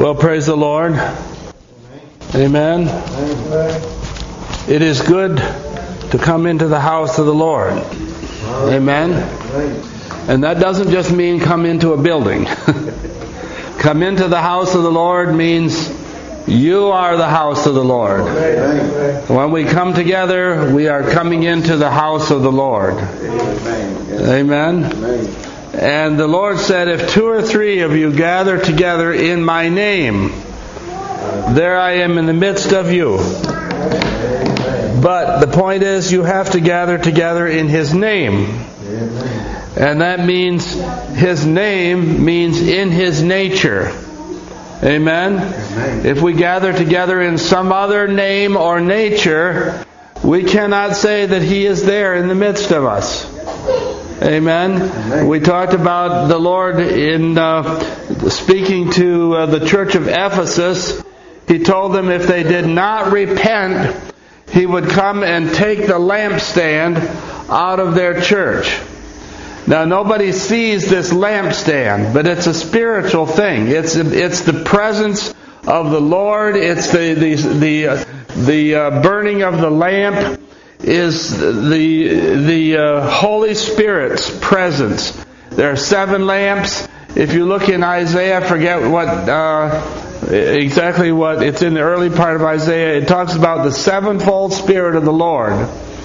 Well, praise the Lord. Amen. It is good to come into the house of the Lord. Amen. And that doesn't just mean come into a building. Come into the house of the Lord means you are the house of the Lord. When we come together, we are coming into the house of the Lord. Amen. And the Lord said, if 2 or 3 of you gather together in my name, there I am in the midst of you. But the point is, you have to gather together in His name. And that means His name means in His nature. Amen? If we gather together in some other name or nature, we cannot say that He is there in the midst of us. Amen. We talked about the Lord in speaking to the church of Ephesus. He told them if they did not repent, He would come and take the lampstand out of their church. Now nobody sees this lampstand, but it's a spiritual thing. It's the presence of the Lord. It's the burning of the lamp is the Holy Spirit's presence. There are 7 lamps. If you look in Isaiah, I forget exactly what it's in the early part of Isaiah. It talks about the 7-fold Spirit of the Lord.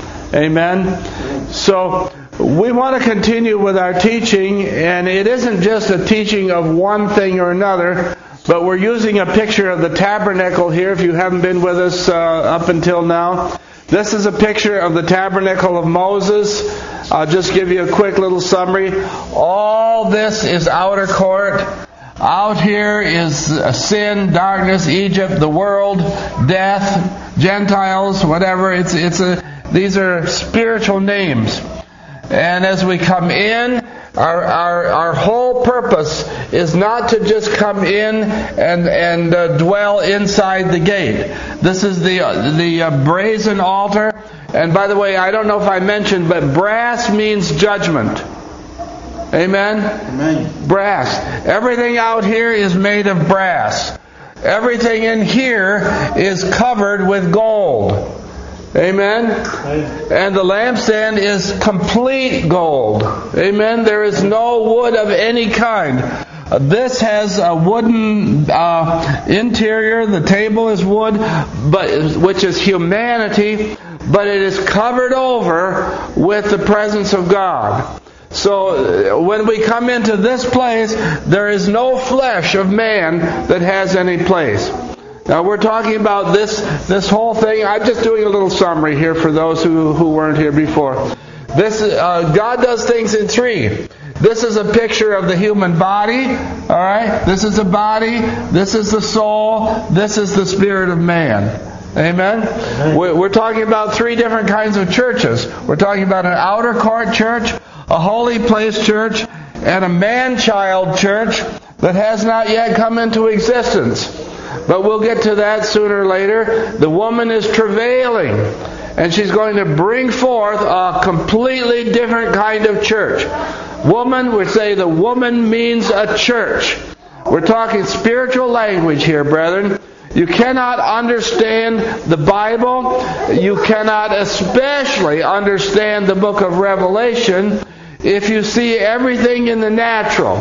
Amen. So we want to continue with our teaching, and it isn't just a teaching of one thing or another, but we're using a picture of the tabernacle here. If you haven't been with us up until now, this is a picture of the tabernacle of Moses. I'll just give you a quick little summary. All this is outer court. Out here is sin, darkness, Egypt, the world, death, Gentiles, whatever. These are spiritual names. And as we come in, our whole purpose is not to just come in and dwell inside the gate. This is the brazen altar. And by the way, I don't know if I mentioned, but brass means judgment. Amen? Amen. Brass. Everything out here is made of brass. Everything in here is covered with gold. Amen? And the lampstand is complete gold. Amen? There is no wood of any kind. This has a wooden interior. The table is wood, which is humanity, but it is covered over with the presence of God. So when we come into this place, there is no flesh of man that has any place. Now we're talking about this whole thing. I'm just doing a little summary here for those who weren't here before. God does things in 3. This is a picture of the human body. All right, this is the body. This is the soul. This is the spirit of man. Amen. We're talking about 3 different kinds of churches. We're talking about an outer court church, a holy place church, and a man-child church that has not yet come into existence. But we'll get to that sooner or later. The woman is travailing, and she's going to bring forth a completely different kind of church. Woman, we say the woman means a church. We're talking spiritual language here, brethren. You cannot understand the Bible. You cannot especially understand the book of Revelation if you see everything in the natural.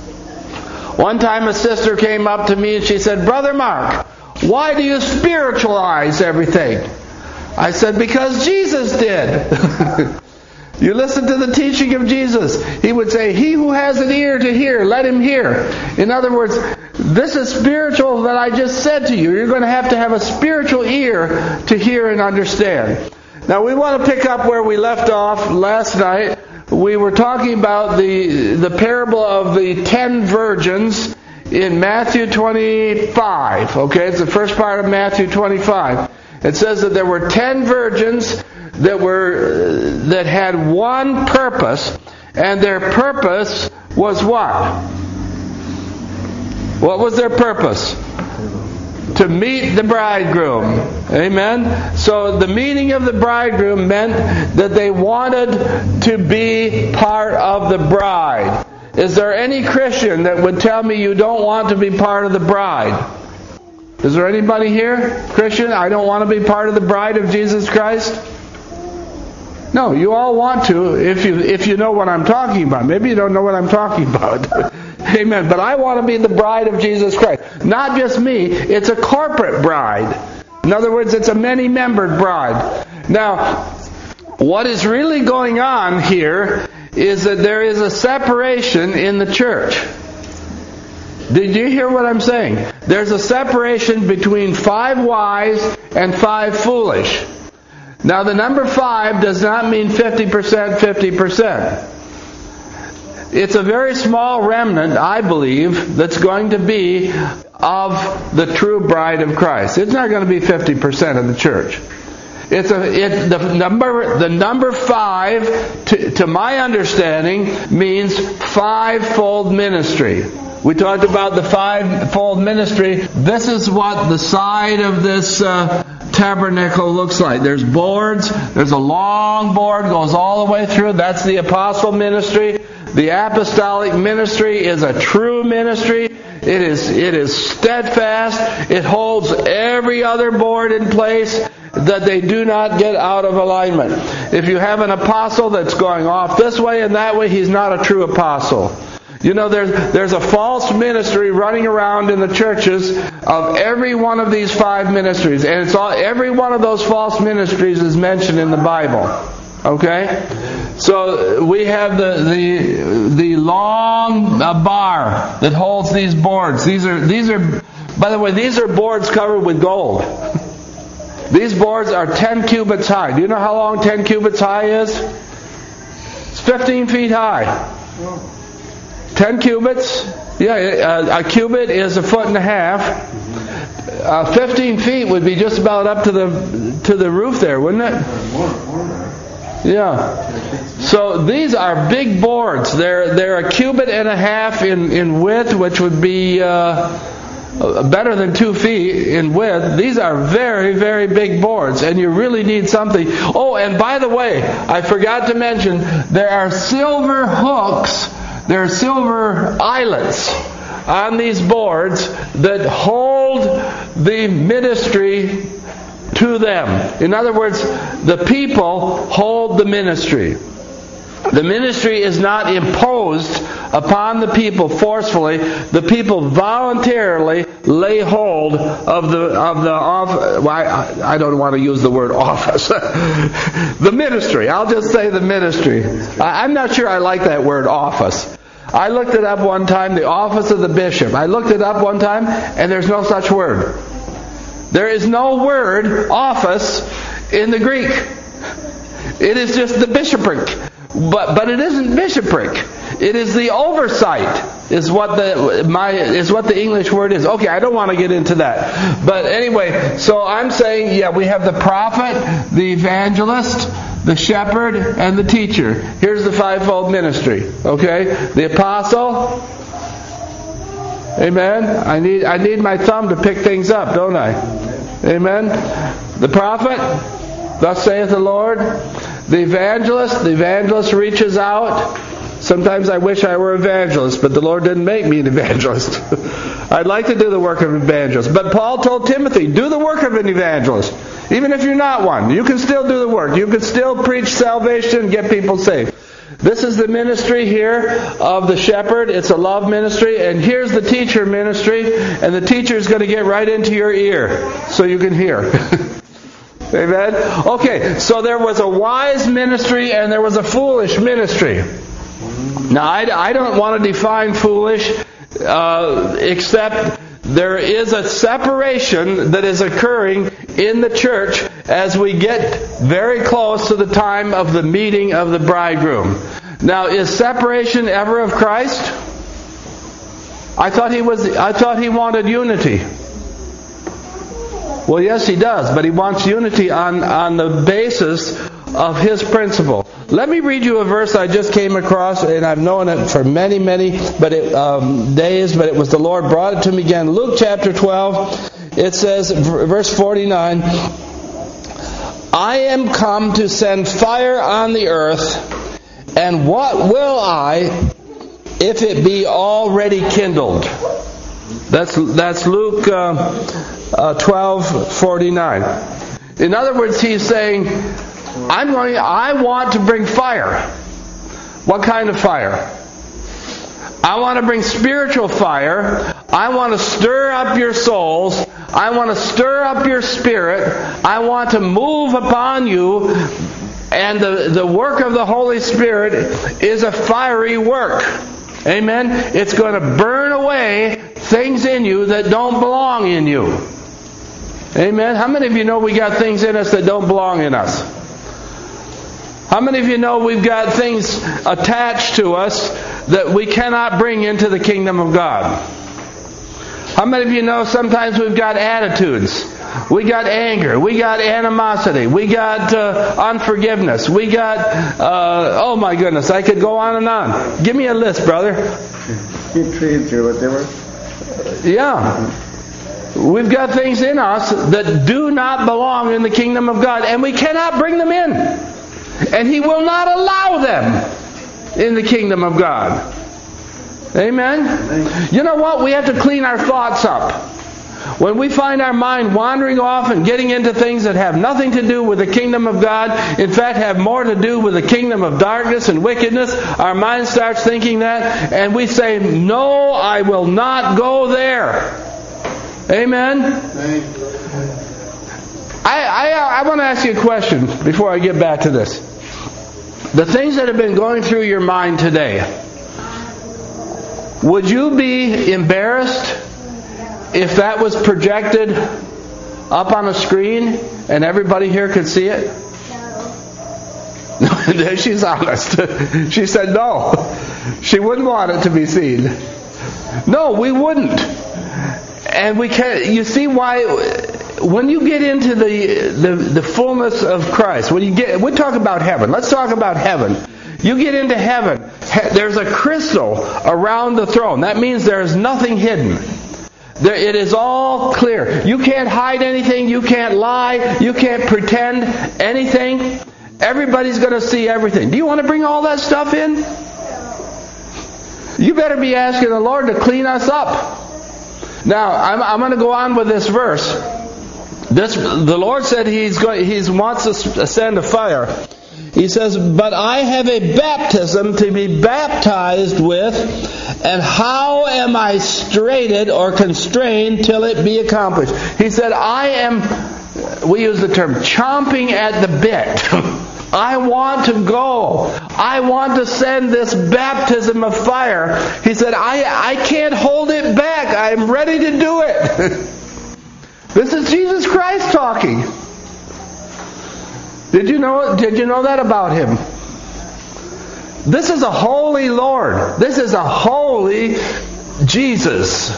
One time a sister came up to me and she said, Brother Mark, why do you spiritualize everything? I said, because Jesus did. You listen to the teaching of Jesus. He would say, he who has an ear to hear, let him hear. In other words, this is spiritual that I just said to you. You're going to have a spiritual ear to hear and understand. Now we want to pick up where we left off last night. We were talking about the parable of the 10 virgins in Matthew 25. Okay, it's the first part of Matthew 25. It says that there were 10 virgins that had one purpose, and their purpose was what? What was their purpose? To meet the bridegroom. Amen? So the meeting of the bridegroom meant that they wanted to be part of the bride. Is there any Christian that would tell me you don't want to be part of the bride? Is there anybody here, Christian? I don't want to be part of the bride of Jesus Christ? No, you all want to if you know what I'm talking about. Maybe you don't know what I'm talking about. Amen. But I want to be the bride of Jesus Christ. Not just me, it's a corporate bride. In other words, it's a many-membered bride. Now, what is really going on here is that there is a separation in the church. Did you hear what I'm saying? There's a separation between 5 wise and 5 foolish. Now the number 5 does not mean 50%, 50%. It's a very small remnant, I believe, that's going to be of the true bride of Christ. It's not going to be 50% of the church. The number 5, to my understanding, means 5-fold ministry. We talked about the 5-fold ministry. This is what the side of this tabernacle looks like. There's boards. There's a long board, goes all the way through. That's the apostle ministry. The apostolic ministry is a true ministry. It is steadfast. It holds every other board in place that they do not get out of alignment. If you have an apostle that's going off this way and that way, he's not a true apostle. You know, there's a false ministry running around in the churches of every one of these 5 ministries, and every one of those false ministries is mentioned in the Bible. Okay, so we have the long bar that holds these boards. These are, by the way, these are boards covered with gold. These boards are 10 cubits high. Do you know how long 10 cubits high is? It's 15 feet high. 10 cubits, a cubit is 1.5 feet. 15 feet would be just about up to the roof there, wouldn't it? Yeah. So these are big boards. They're 1.5 cubits in width, which would be better than 2 feet in width. These are very, very big boards, and you really need something. Oh, and by the way, I forgot to mention, there are silver hooks. There are silver eyelets on these boards that hold the ministry to them. In other words, the people hold the ministry. The ministry is not imposed upon the people forcefully. The people voluntarily lay hold of the office. Well, I don't want to use the word office. The ministry. I'll just say the ministry. I'm not sure I like that word office. I looked it up one time, the office of the bishop. I looked it up one time, and there's no such word. There is no word office in the Greek. It is just the bishopric. But it isn't bishopric. It is the oversight is what the English word is. Okay, I don't want to get into that. But anyway, so I'm saying, we have the prophet, the evangelist, the shepherd, and the teacher. Here's the 5-fold ministry. Okay? The apostle. Amen. I need my thumb to pick things up, don't I? Amen. The prophet, thus saith the Lord. The evangelist reaches out. Sometimes I wish I were an evangelist, but the Lord didn't make me an evangelist. I'd like to do the work of an evangelist. But Paul told Timothy, do the work of an evangelist. Even if you're not one, you can still do the work. You can still preach salvation and get people saved. This is the ministry here of the shepherd. It's a love ministry. And here's the teacher ministry. And the teacher is going to get right into your ear so you can hear. Amen? Okay, so there was a wise ministry and there was a foolish ministry. Now, I don't want to define foolish except there is a separation that is occurring in the church as we get very close to the time of the meeting of the bridegroom. Now, is separation ever of Christ? I thought he wanted unity. Well, yes, he does, but he wants unity on the basis of his principle. Let me read you a verse I just came across, and I've known it for many days, but it was the Lord brought it to me again. Luke chapter 12, it says, verse 49, I am come to send fire on the earth, and what will I if it be already kindled. That's Luke 12:49. In other words, he's saying, I want to bring fire. What kind of fire? I want to bring spiritual fire. I want to stir up your souls. I want to stir up your spirit. I want to move upon you. And the work of the Holy Spirit is a fiery work. Amen? It's going to burn away things in you that don't belong in you. Amen? How many of you know we got things in us that don't belong in us? How many of you know we've got things attached to us that we cannot bring into the kingdom of God? How many of you know sometimes we've got attitudes? We got anger. We got animosity. We got unforgiveness. We got, oh my goodness, I could go on and on. Give me a list, brother. Hatred or whatever. Yeah. We've got things in us that do not belong in the kingdom of God, and we cannot bring them in. And He will not allow them in the kingdom of God. Amen? You know what? We have to clean our thoughts up. When we find our mind wandering off and getting into things that have nothing to do with the kingdom of God, in fact have more to do with the kingdom of darkness and wickedness, our mind starts thinking that, and we say, no, I will not go there. Amen? I want to ask you a question before I get back to this. The things that have been going through your mind today, would you be embarrassed if that was projected up on a screen and everybody here could see it? No. She's honest. She said no. She wouldn't want it to be seen. No, we wouldn't. And we can't. You see why? When you get into the fullness of Christ, we're talking about heaven. Let's talk about heaven. You get into heaven. There's a crystal around the throne. That means there is nothing hidden. It is all clear. You can't hide anything. You can't lie. You can't pretend anything. Everybody's going to see everything. Do you want to bring all that stuff in? You better be asking the Lord to clean us up. Now, I'm going to go on with this verse. The Lord said He wants us to send a fire. He says, but I have a baptism to be baptized with, and how am I straitened or constrained till it be accomplished? He said, we use the term, chomping at the bit. I want to go. I want to send this baptism of fire. He said, I can't hold it back. I'm ready to do it. This is Jesus Christ talking. Did you know that about Him? This is a holy Lord. This is a holy Jesus.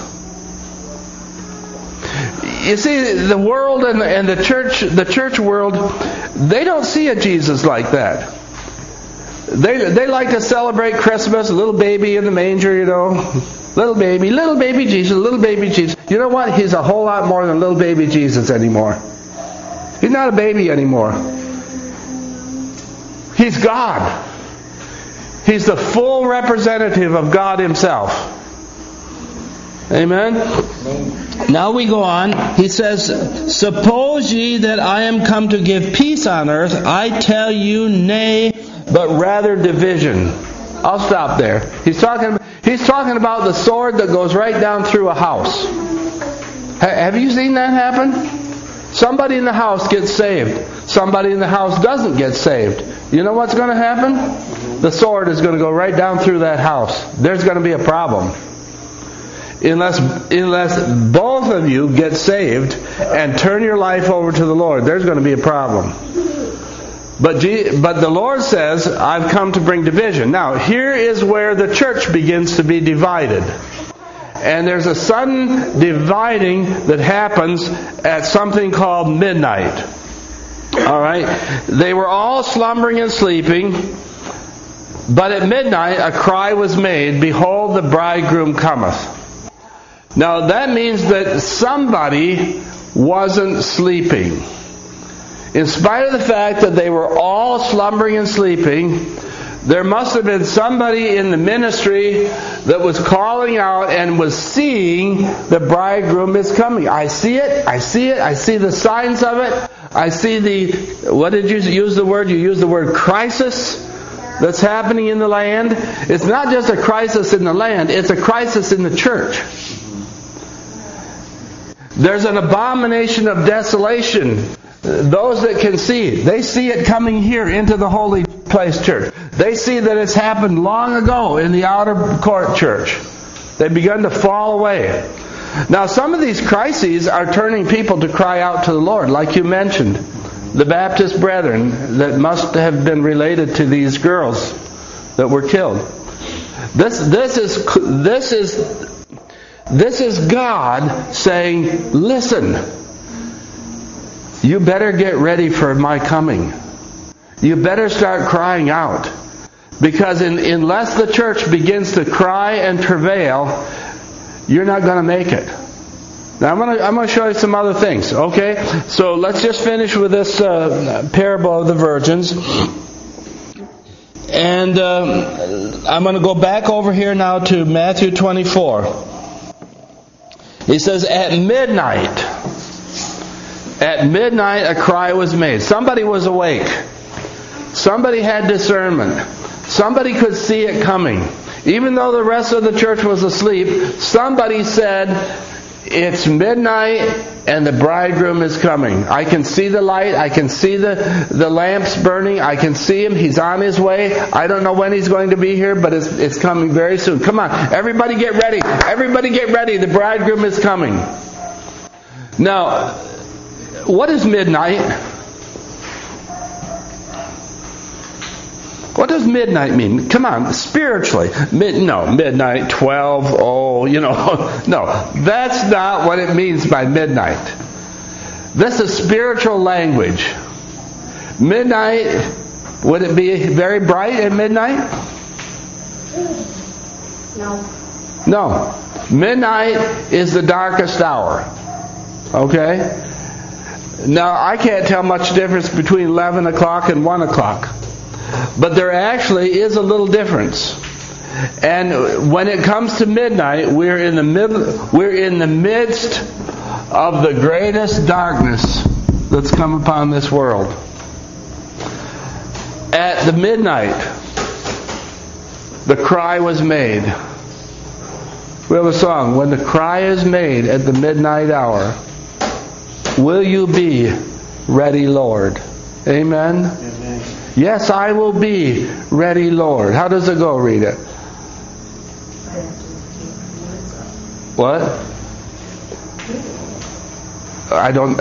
You see, the world and the church world, they don't see a Jesus like that. They like to celebrate Christmas, a little baby in the manger, you know. Little baby Jesus, little baby Jesus. You know what? He's a whole lot more than little baby Jesus anymore. He's not a baby anymore. He's God. He's the full representative of God Himself. Amen? Now we go on. He says, suppose ye that I am come to give peace on earth, I tell you nay, but rather division. I'll stop there. He's talking about the sword that goes right down through a house. Have you seen that happen? Somebody in the house gets saved. Somebody in the house doesn't get saved. You know what's going to happen? The sword is going to go right down through that house. There's going to be a problem. Unless both of you get saved and turn your life over to the Lord, there's going to be a problem. But the Lord says, I've come to bring division. Now, here is where the church begins to be divided. And there's a sudden dividing that happens at something called midnight. All right? They were all slumbering and sleeping, but at midnight a cry was made, behold, the bridegroom cometh. Now that means that somebody wasn't sleeping. In spite of the fact that they were all slumbering and sleeping, There must have been somebody in the ministry that was calling out and was seeing the bridegroom is coming. I see it. I see it. I see the signs of it. I see what did you use the word? You used the word crisis that's happening in the land. It's not just a crisis in the land. It's a crisis in the church. There's an abomination of desolation. Those that can see it, they see it coming here into the holy place church. They see that it's happened long ago in the outer court church. They've begun to fall away. Now, some of these crises are turning people to cry out to the Lord, like you mentioned. The Baptist brethren that must have been related to these girls that were killed. This is God saying, listen, you better get ready for my coming. You better start crying out. Because unless the church begins to cry and travail, you're not going to make it. Now I'm going to show you some other things. Okay? So let's just finish with this parable of the virgins. And I'm going to go back over here now to Matthew 24. He says, at midnight a cry was made. Somebody was awake. Somebody had discernment. Somebody could see it coming. Even though the rest of the church was asleep, somebody said, it's midnight and the bridegroom is coming. I can see the light. I can see the lamps burning. I can see him. He's on his way. I don't know when he's going to be here, but it's coming very soon. Come on. Everybody get ready. Everybody get ready. The bridegroom is coming. Now, what is midnight? What does midnight mean? Come on, spiritually. Midnight, 12, no. That's not what it means by midnight. This is spiritual language. Midnight, would it be very bright at midnight? No. Midnight is the darkest hour. Okay? Now, I can't tell much difference between 11 o'clock and 1 o'clock. But there actually is a little difference. And when it comes to midnight, we're in the midst of the greatest darkness that's come upon this world. At the midnight, the cry was made. We have a song, when the cry is made at the midnight hour, will you be ready, Lord? Amen? Amen. Yes, I will be ready, Lord. How does it go, Rita? What? I'm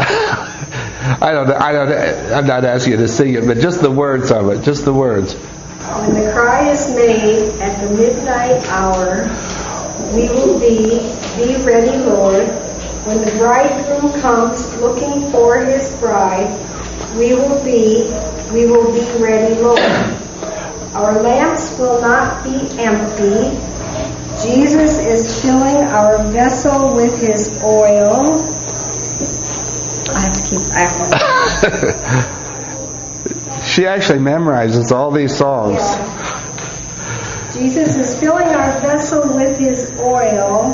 not asking you to sing it, but just the words of it. Just the words. When the cry is made at the midnight hour, we will be ready, Lord. When the bridegroom comes looking for his bride, we will be ready, Lord. Our lamps will not be empty. Jesus is filling our vessel with his oil. I have to keep that one. She actually memorizes all these songs. Yeah. Jesus is filling our vessel with his oil.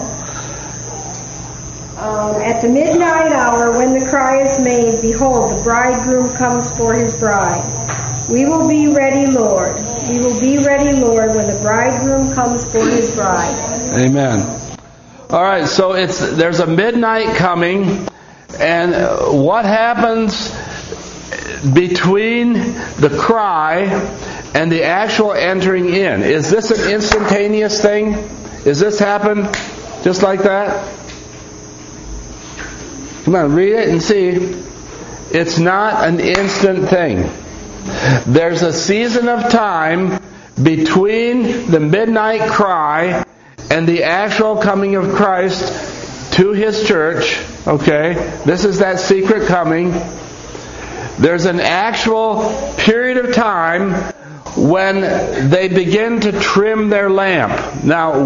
At the midnight hour, when the cry is made, behold, the bridegroom comes for his bride. We will be ready, Lord. We will be ready, Lord, when the bridegroom comes for his bride. Amen. All right, so there's a midnight coming, and what happens between the cry and the actual entering in? Is this an instantaneous thing? Is this happen just like that? Come on, read it and see. It's not an instant thing. There's a season of time between the midnight cry and the actual coming of Christ to his church. Okay? This is that secret coming. There's an actual period of time when they begin to trim their lamp. Now,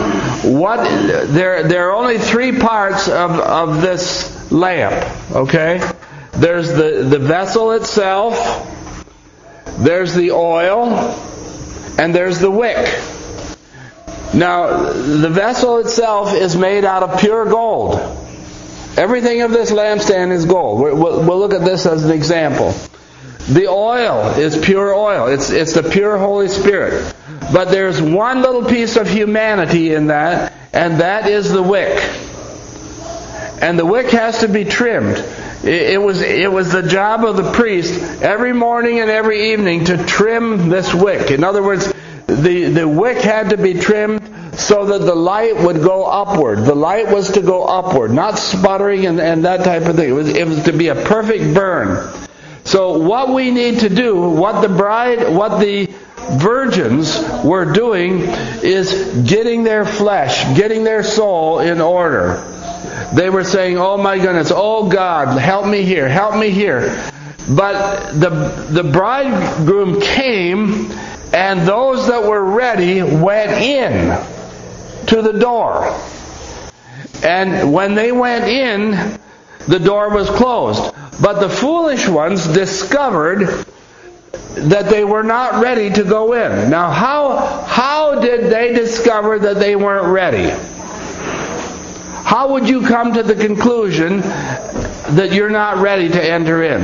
there are only three parts of this lamp, okay? There's the vessel itself, there's the oil, and there's the wick. Now, the vessel itself is made out of pure gold. Everything of this lampstand is gold. We'll look at this as an example. The oil is pure oil. It's the pure Holy Spirit. But there's one little piece of humanity in that, and that is the wick. And the wick has to be trimmed. It was the job of the priest every morning and every evening to trim this wick. In other words, the wick had to be trimmed so that the light would go upward. The light was to go upward, not sputtering and that type of thing. It was to be a perfect burn. So what we need to do, what the virgins were doing, is getting their flesh, getting their soul in order. They were saying, "Oh my goodness, oh God, help me here, help me here." But the bridegroom came, and those that were ready went in to the door. And when they went in, the door was closed. But the foolish ones discovered that they were not ready to go in. Now, how did they discover that they weren't ready? How would you come to the conclusion that you're not ready to enter in?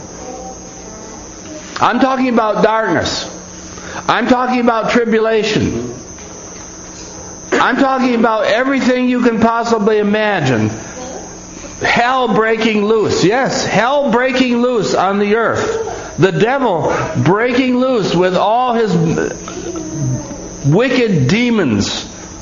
I'm talking about darkness. I'm talking about tribulation. I'm talking about everything you can possibly imagine. Hell breaking loose. Yes, hell breaking loose on the earth. The devil breaking loose with all his wicked demons.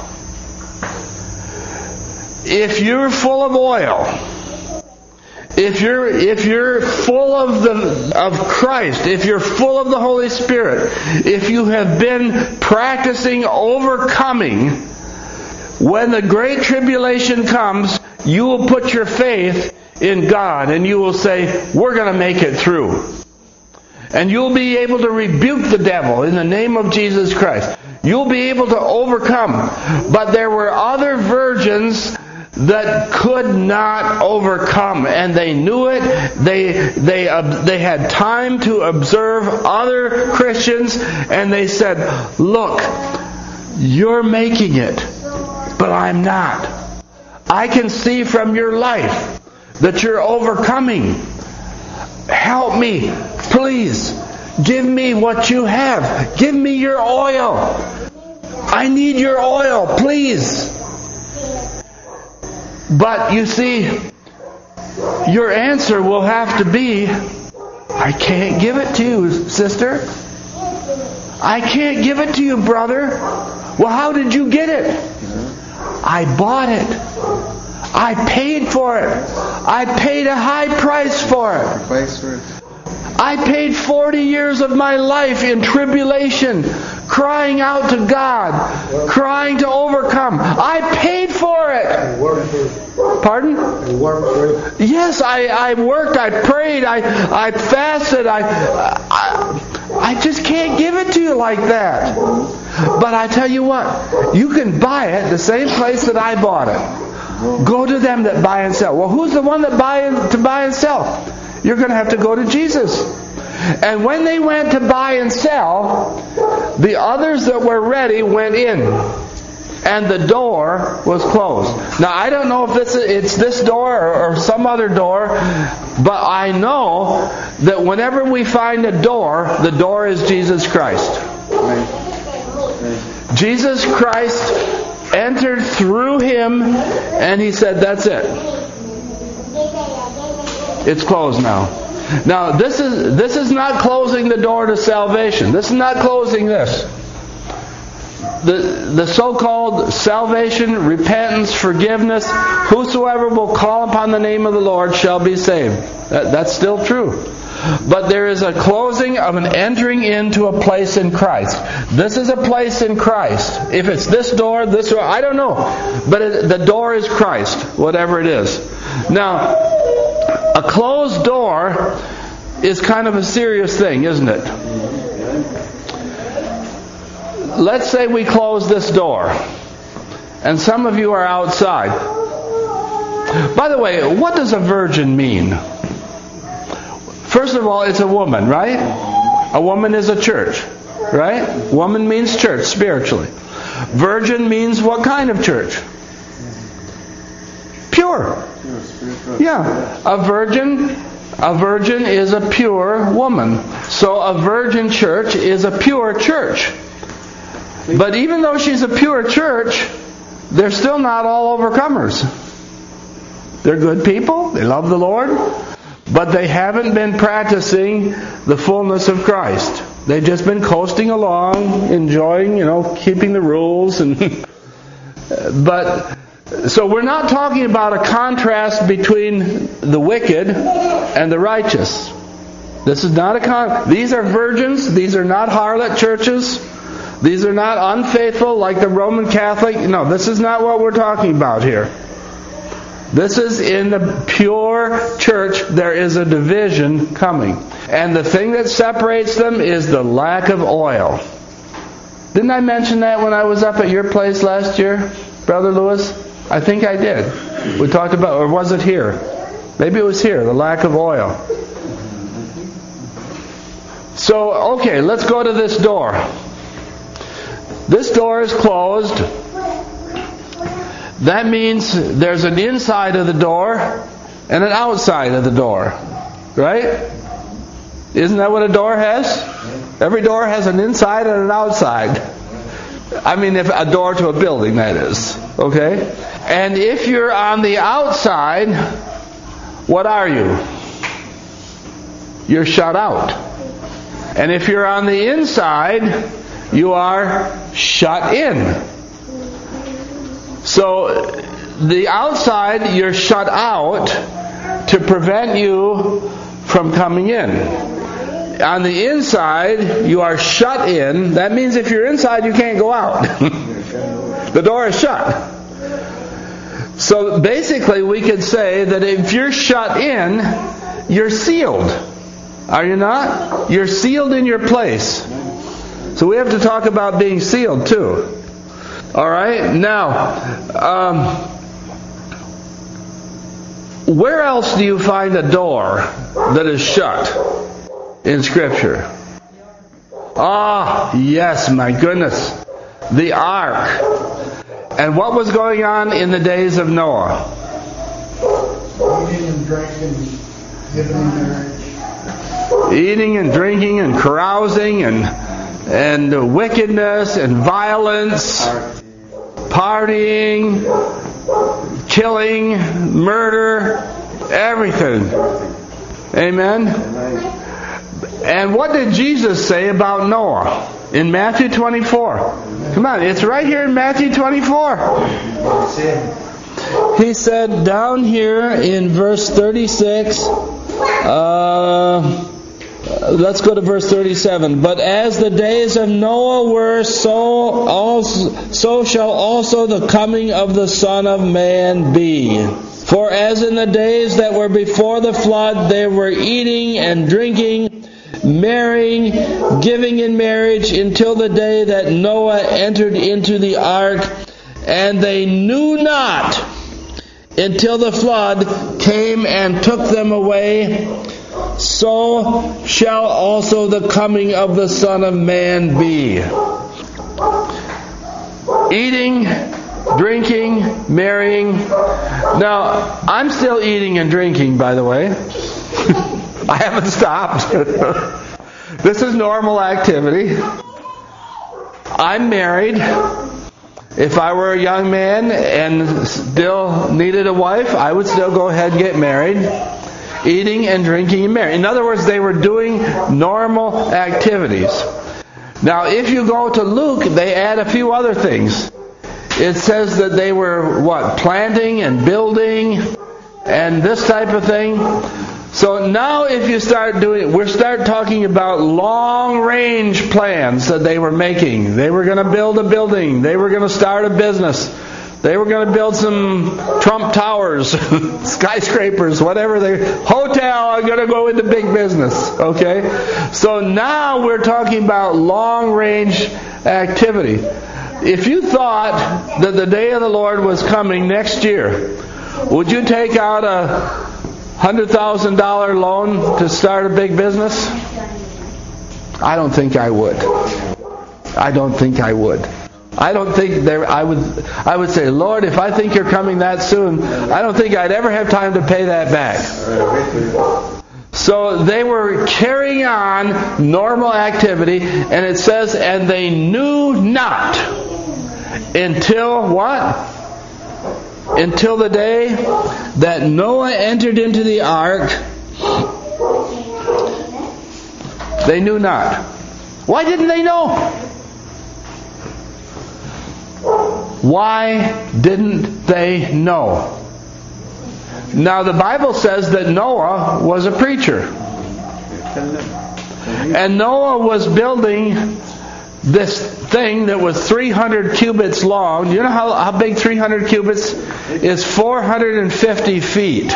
If you're full of oil, if you're full of Christ, if you're full of the Holy Spirit, if you have been practicing overcoming, when the great tribulation comes, you will put your faith in God and you will say, "We're going to make it through." And you'll be able to rebuke the devil in the name of Jesus Christ. You'll be able to overcome. But there were other virgins that could not overcome, and they knew it. They had time to observe other Christians, and they said, "Look, you're making it, but I'm not. I can see from your life that you're overcoming. Help me, please. Give me what you have. Give me your oil. I need your oil, please." But you see, your answer will have to be, "I can't give it to you, sister. I can't give it to you, brother." "Well, how did you get it?" "I bought it. I paid for it. I paid a high price for it. I paid 40 years of my life in tribulation, crying out to God, crying to overcome. I paid for it." Pardon? Yes, I worked, I prayed, I fasted, I just can't give it to you like that. But I tell you what, you can buy it the same place that I bought it. Go to them that buy and sell. Well, who's the one that buy and sell? You're going to have to go to Jesus. And when they went to buy and sell, the others that were ready went in, and the door was closed. Now, I don't know if it's this door or some other door, but I know that whenever we find a door, the door is Jesus Christ. Jesus Christ entered through him, and he said, "That's it. It's closed now." Now, this is not closing the door to salvation. This is not closing this. The so-called salvation, repentance, forgiveness, whosoever will call upon the name of the Lord shall be saved. That's still true. But there is a closing of an entering into a place in Christ. This is a place in Christ. If it's this door, I don't know. But the door is Christ, whatever it is. Now, a closed door is kind of a serious thing, isn't it? Let's say we close this door, and some of you are outside. By the way, what does a virgin mean? First of all, it's a woman, right? A woman is a church. Right? Woman means church, spiritually. Virgin means what kind of church? Pure. Yeah. A virgin is a pure woman. So a virgin church is a pure church. But even though she's a pure church, they're still not all overcomers. They're good people. They love the Lord. But they haven't been practicing the fullness of Christ. They've just been coasting along, enjoying, keeping the rules. But so we're not talking about a contrast between the wicked and the righteous. This is not these are virgins. These are not harlot churches. These are not unfaithful like the Roman Catholic. No, this is not what we're talking about here. This is in the pure church. There is a division coming. And the thing that separates them is the lack of oil. Didn't I mention that when I was up at your place last year, Brother Lewis? I think I did. We talked about, or was it here? Maybe it was here, the lack of oil. So, okay, let's go to this door. This door is closed. That means there's an inside of the door and an outside of the door. Right? Isn't that what a door has? Every door has an inside and an outside. I mean, if a door to a building, that is. Okay? And if you're on the outside, what are you? You're shut out. And if you're on the inside, you are shut in. So, the outside, you're shut out to prevent you from coming in. On the inside, you are shut in. That means if you're inside, you can't go out. The door is shut. So basically, we could say that if you're shut in, you're sealed. Are you not? You're sealed in your place. So we have to talk about being sealed too. All right? Now, where else do you find a door that is shut in Scripture? Ah, yes, my goodness. The ark. And what was going on in the days of Noah? Eating and drinking, giving in marriage. Eating and drinking and carousing and wickedness and violence, partying, killing, murder, everything. Amen? And what did Jesus say about Noah in Matthew 24? Come on, it's right here in Matthew 24. He said down here in verse 36, let's go to verse 37. But as the days of Noah were, so shall also the coming of the Son of Man be. For as in the days that were before the flood, they were eating and drinking, marrying, giving in marriage, until the day that Noah entered into the ark, and they knew not until the flood came and took them away. So shall also the coming of the Son of Man be. Eating, drinking, marrying. Now, I'm still eating and drinking, by the way. I haven't stopped. This is normal activity. I'm married. If I were a young man and still needed a wife, I would still go ahead and get married. Eating and drinking and marrying. In other words, they were doing normal activities. Now, if you go to Luke, they add a few other things. It says that they were, planting and building and this type of thing. So now if you start talking about long-range plans that they were making. They were going to build a building. They were going to start a business. They were going to build some Trump towers, skyscrapers, whatever. Hotel, I'm going to go into big business. Okay? So now we're talking about long-range activity. If you thought that the day of the Lord was coming next year, would you take out a $100,000 loan to start a big business? I don't think I would. I don't think I would. I don't think I would say, Lord, if I think you're coming that soon, I don't think I'd ever have time to pay that back. So they were carrying on normal activity, and it says, and they knew not until what? Until the day that Noah entered into the ark. They knew not. Why didn't they know? Why didn't they know? Now the Bible says that Noah was a preacher. And Noah was building this thing that was 300 cubits long. You know how big 300 cubits is? 450 feet.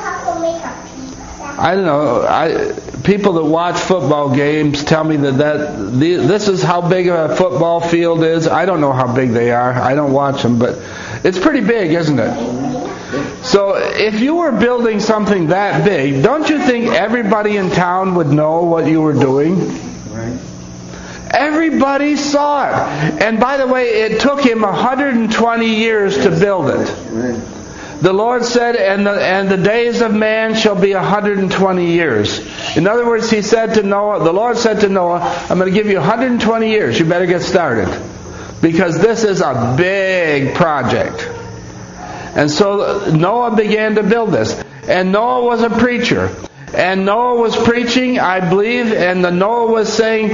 I don't know. People that watch football games tell me that this is how big a football field is. I don't know how big they are. I don't watch them, but it's pretty big, isn't it? So if you were building something that big, don't you think everybody in town would know what you were doing? Right. Everybody saw it. And by the way, it took him 120 years to build it. Right. The Lord said, and the days of man shall be 120 years. In other words, He said to Noah, the Lord said to Noah, I'm going to give you 120 years. You better get started. Because this is a big project. And so Noah began to build this. And Noah was a preacher. And Noah was preaching, I believe, and Noah was saying,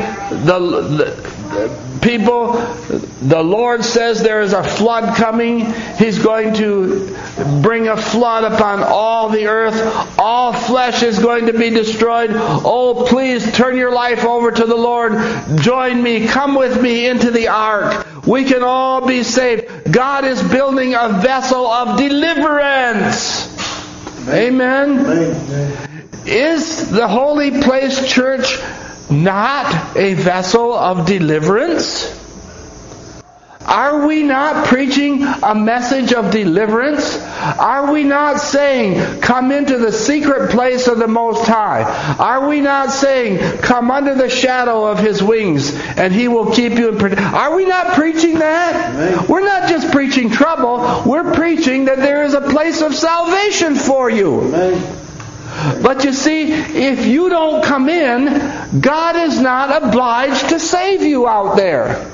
people, the Lord says there is a flood coming. He's going to bring a flood upon all the earth. All flesh is going to be destroyed. Oh, please turn your life over to the Lord. Join me. Come with me into the ark. We can all be saved. God is building a vessel of deliverance. Amen. Amen. Is the Holy Place Church not a vessel of deliverance? Are we not preaching a message of deliverance? Are we not saying, come into the secret place of the Most High? Are we not saying, come under the shadow of His wings and He will keep you in protection? Are we not preaching that? Amen. We're not just preaching trouble. We're preaching that there is a place of salvation for you. Amen. But you see, if you don't come in, God is not obliged to save you out there.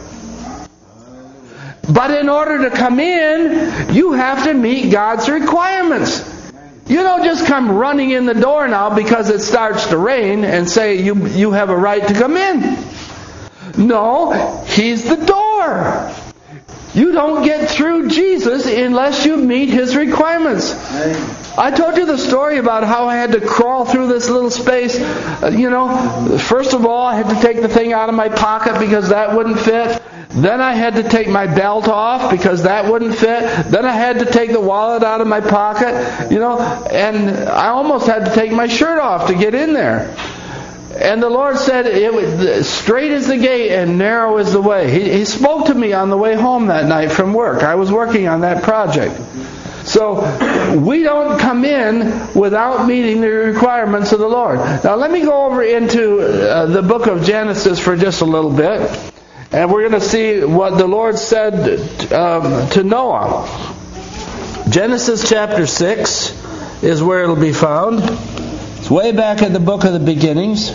But in order to come in, you have to meet God's requirements. You don't just come running in the door now because it starts to rain and say you have a right to come in. No, He's the door. You don't get through Jesus unless you meet His requirements. I told you the story about how I had to crawl through this little space. First of all, I had to take the thing out of my pocket because that wouldn't fit. Then I had to take my belt off because that wouldn't fit. Then I had to take the wallet out of my pocket, and I almost had to take my shirt off to get in there. And the Lord said, straight is the gate and narrow is the way. He spoke to me on the way home that night from work. I was working on that project. So we don't come in without meeting the requirements of the Lord. Now let me go over into the book of Genesis for just a little bit. And we're going to see what the Lord said to Noah. Genesis chapter 6 is where it'll be found. It's way back in the book of the beginnings.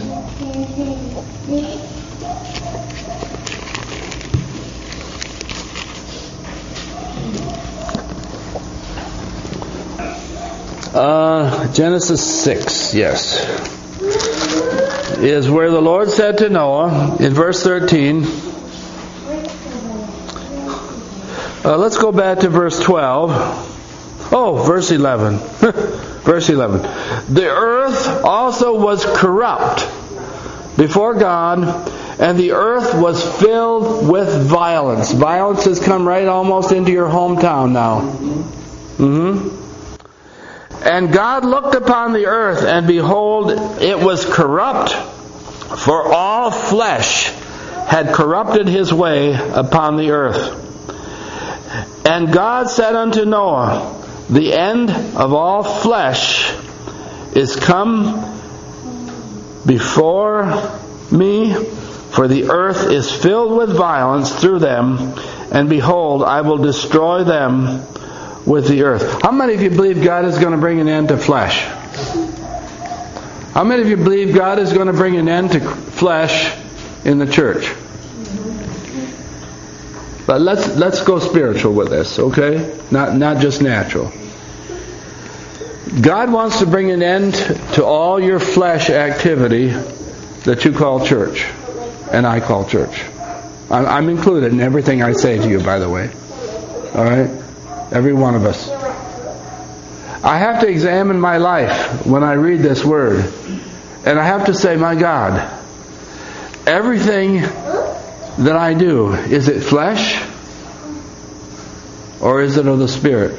Genesis 6, yes, is where the Lord said to Noah in verse 13. Let's go back to verse 12. Oh, verse 11. Verse 11. The earth also was corrupt before God, and the earth was filled with violence. Violence has come right almost into your hometown now. And God looked upon the earth, and behold, it was corrupt, for all flesh had corrupted his way upon the earth. And God said unto Noah, the end of all flesh is come before me, For the earth is filled with violence through them, and behold, I will destroy them with the earth. How many of you believe God is going to bring an end to flesh? How many of you believe God is going to bring an end to flesh in the church? But let's go spiritual with this, okay? Not just natural. God wants to bring an end to all your flesh activity that you call church, and I call church. I'm included in everything I say to you, by the way. All right? Every one of us. I have to examine my life when I read this word. And I have to say, my God, everything that I do, is it flesh? Or is it of the Spirit?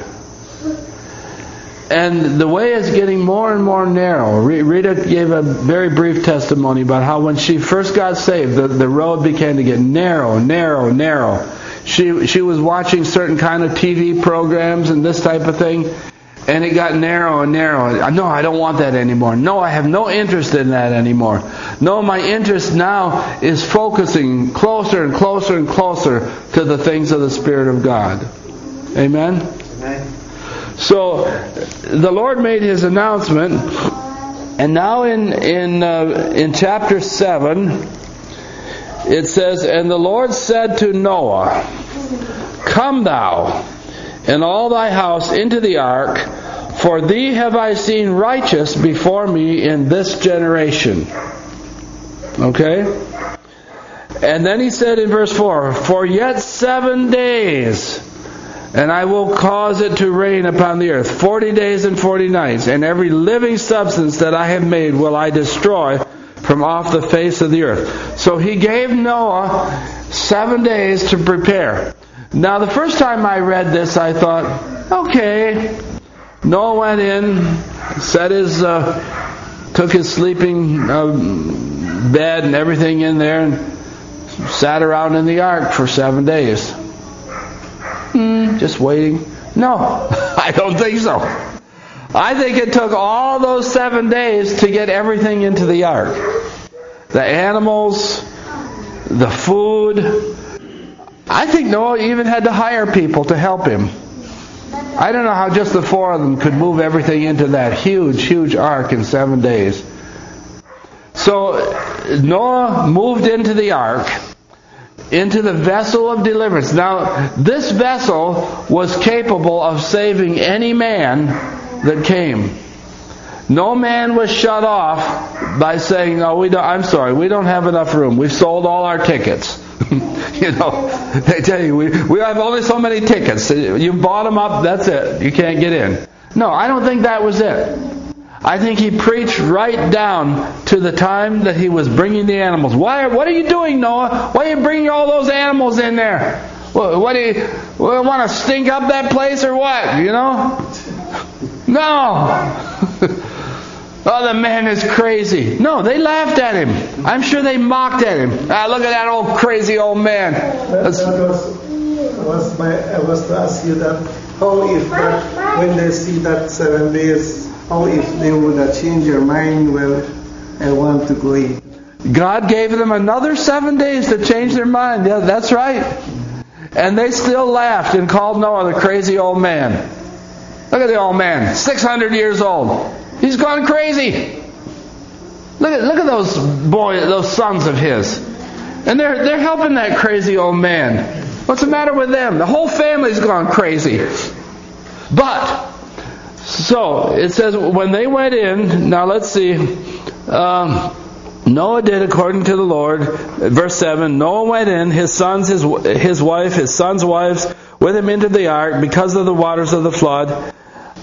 And the way is getting more and more narrow. Rita gave a very brief testimony about how when she first got saved, the road began to get narrow. She was watching certain kind of TV programs and this type of thing, and it got narrow and narrow. No, I don't want that anymore. No, I have no interest in that anymore. No, my interest now is focusing closer and closer and closer to the things of the Spirit of God. Amen? Amen. So, the Lord made His announcement, and now in chapter 7, it says, And the Lord said to Noah, Come thou, and all thy house into the ark, for thee have I seen righteous before me in this generation. Okay? And then He said in verse 4, For yet 7 days, and I will cause it to rain upon the earth 40 days and 40 nights, and every living substance that I have made will I destroy from off the face of the earth. So He gave Noah 7 days to prepare. Now the first time I read this, I thought, okay, Noah went in, took his sleeping bed and everything in there, and sat around in the ark for 7 days. Just waiting. No, I don't think so. I think it took all those 7 days to get everything into the ark. The animals, the food. I think Noah even had to hire people to help him. I don't know how just the 4 of them could move everything into that huge ark in 7 days. So Noah moved into the ark, into the vessel of deliverance. Now, this vessel was capable of saving any man that came. No man was shut off by saying, "No, we don't have enough room. We've sold all our tickets." They tell you, we have only so many tickets. You bought them up, that's it. You can't get in. No, I don't think that was it. I think he preached right down to the time that he was bringing the animals. What are you doing, Noah? Why are you bringing all those animals in there? What do you want to stink up that place or what? No. Oh, the man is crazy. No, they laughed at him. I'm sure they mocked at him. Look at that old crazy old man. I was to ask you that how if when they see that 7 days, how if they would change their mind, well, I want to go in. God gave them another 7 days to change their mind. Yeah, that's right. And they still laughed and called Noah the crazy old man. Look at the old man, 600 years old. He's gone crazy. Look at those sons of his. And they're helping that crazy old man. What's the matter with them? The whole family's gone crazy. But, so, it says, when they went in, now let's see, Noah did according to the Lord. Verse 7, Noah went in, his sons, his wife, his sons' wives, with him into the ark because of the waters of the flood.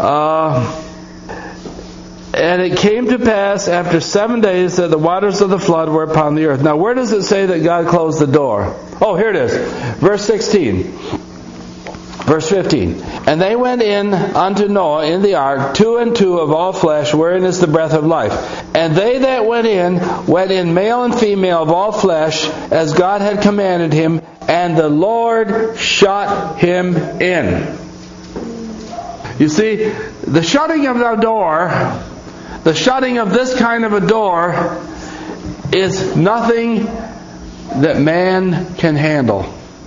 And it came to pass after 7 days that the waters of the flood were upon the earth. Now, where does it say that God closed the door? Oh, here it is. Verse 16. Verse 15. And they went in unto Noah in the ark, 2 and 2 of all flesh, wherein is the breath of life. And they that went in male and female of all flesh, as God had commanded him, and the Lord shut him in. You see, the shutting of the door, the shutting of this kind of a door, is nothing that man can handle.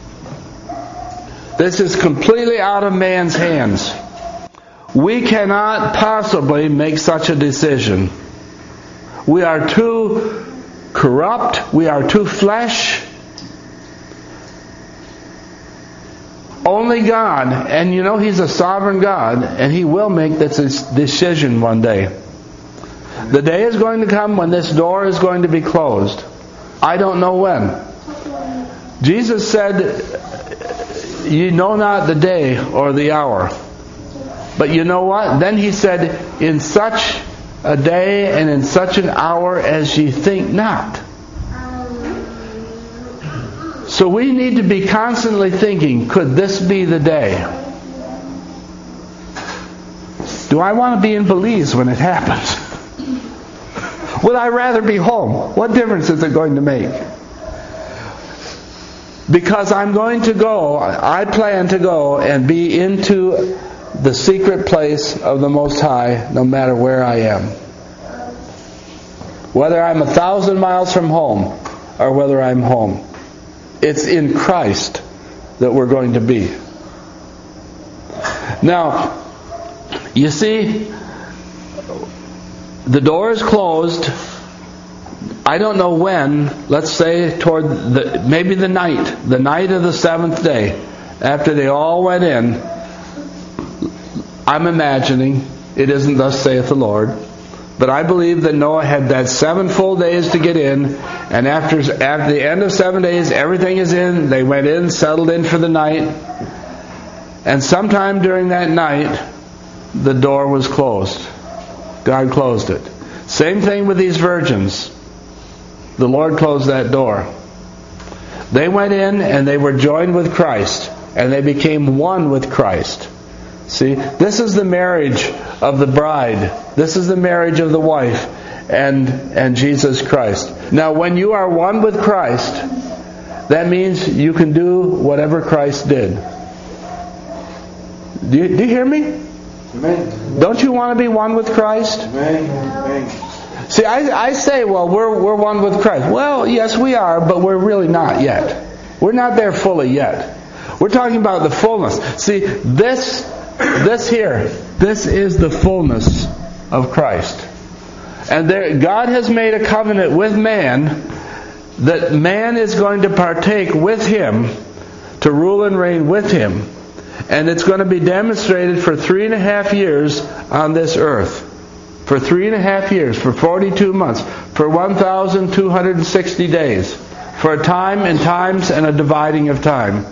This is completely out of man's hands. We cannot possibly make such a decision. We are too corrupt. We are too flesh. Only God, and you know He's a sovereign God, and He will make this decision one day. The day is going to come when this door is going to be closed. I don't know when. Jesus said, "You know not the day or the hour." But you know what? Then He said, "In such a day and in such an hour as ye think not." So we need to be constantly thinking, could this be the day? Do I want to be in Belize when it happens? Would I rather be home? What difference is it going to make? Because I'm going to go, I plan to go and be into the secret place of the Most High, no matter where I am. Whether I'm 1,000 miles from home or whether I'm home. It's in Christ that we're going to be. Now, you see, the door is closed. I don't know when, let's say toward maybe the night of the 7th day, after they all went in. I'm imagining, it isn't thus saith the Lord, but I believe that Noah had that 7 full days to get in, and after the end of 7 days, everything is in. They went in, settled in for the night, and sometime during that night, the door was closed. God closed it. Same thing with these virgins. The Lord closed that door. They went in and they were joined with Christ, and they became one with Christ. See, this is the marriage of the bride. This is the marriage of the wife and Jesus Christ. Now, when you are one with Christ, that means you can do whatever Christ did. Do you hear me? Amen. Don't you want to be one with Christ? Amen. See, I say, well, we're one with Christ. Well, yes, we are, but we're really not yet. We're not there fully yet. We're talking about the fullness. See, this here, this is the fullness of Christ. And God has made a covenant with man that man is going to partake with Him, to rule and reign with Him. And it's going to be demonstrated for 3.5 years on this earth. For 3.5 years, for 42 months, for 1,260 days, for a time and times and a dividing of time.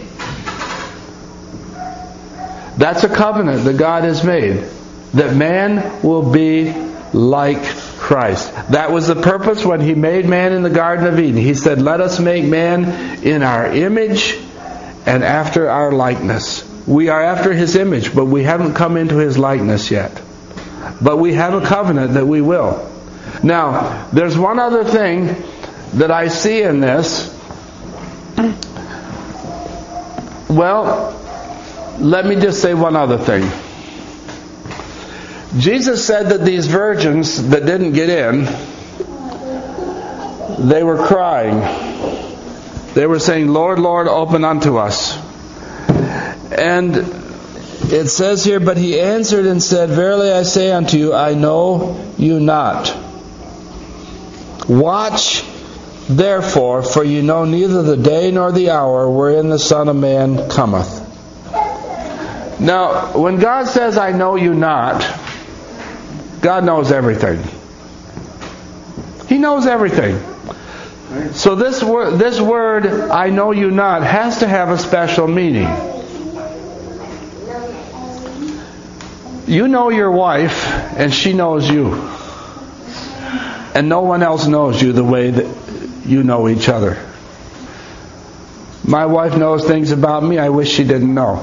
That's a covenant that God has made, that man will be like Christ. That was the purpose when He made man in the Garden of Eden. He said, "Let us make man in our image and after our likeness." We are after His image, but we haven't come into His likeness yet. But we have a covenant that we will. Now, there's one other thing that I see in this. Well, let me just say one other thing. Jesus said that these virgins that didn't get in, they were crying. They were saying, "Lord, Lord, open unto us." And it says here, "But He answered and said, Verily I say unto you, I know you not. Watch therefore, for you know neither the day nor the hour wherein the Son of Man cometh." Now, when God says, "I know you not," God knows everything. He knows everything. So this word, "I know you not," has to have a special meaning. You know your wife, and she knows you. And no one else knows you the way that you know each other. My wife knows things about me I wish she didn't know.